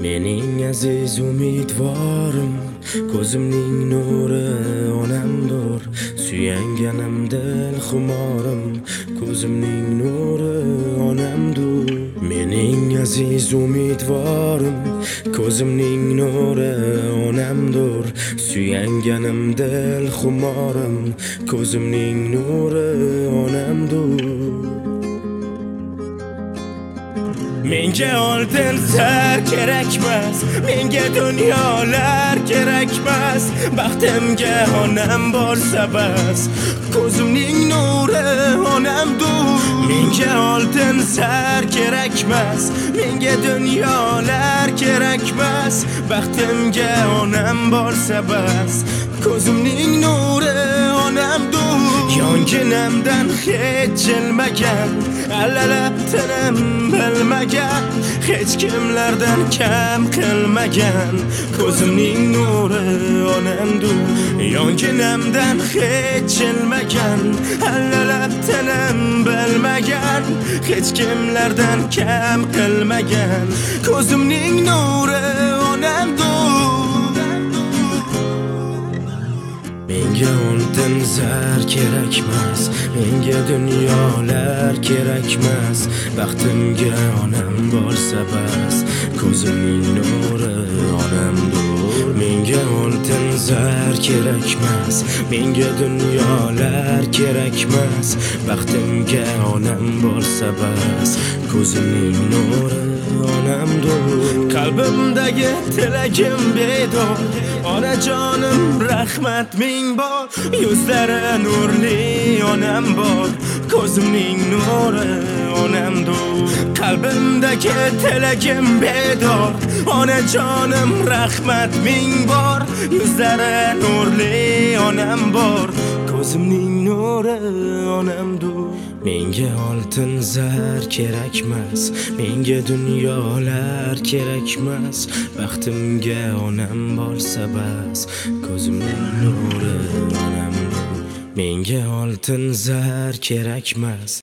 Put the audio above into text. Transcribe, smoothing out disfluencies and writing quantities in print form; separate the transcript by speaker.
Speaker 1: Mening aziz umidvorim, ko'zimning nuri onamdir. Suyanganim dil xumorim, ko'zimning nuri onamdir. Mening aziz umidvorim, ko'zimning nuri onamdir. Suyanganim dil xumorim, ko'zimning nuri onamdir. Menga oltin zar kerakmas, menga dunyolar kerakmas. Baxtimga onam bo'lsa bas, ko'zimning nuri onamdir. Menga oltin zar kerakmas, menga dunyolar kerakmas. Baxtimga onam bo'lsa bas, ko'zimning nuri onamdir. Yonginamdan hech jilmagan, allalab tinim bilmagan, hech kimlardan kam qilmagan, ko'zimning nuri onamdir. Yonginamdan hech jilmagan, allalab tinim bilmagan, hech kimlardan kam qilmagan, ko'zimning nuri onamdir. Menga oltin zar kerakmas, menga dunyolar kerakmas. Baxtimga onam bo'lsa bas, ko'zimning nuri onamdir. Menga oltin zar kerakmas, menga dunyolar kerakmas. Baxtimga onam bo'lsa bas, ko'zimning nuri onamdir. Qalbimdagi tilagim bedor, onajonim rahmat ming bor. Yuzlari nurli onam bor, ko'zimning nuri onamdir. Qalbimdagi tilagim bedor, onajonim rahmat ming bor. Yuzlari nurli onam bor, ko'zimning nuri onamdir. Menga oltin zar kerakmas, menga dunyolar kerakmas. Baxtimga onam bo'lsa bas, ko'zimning nuri onamdir. Menga oltin zar kerakmas.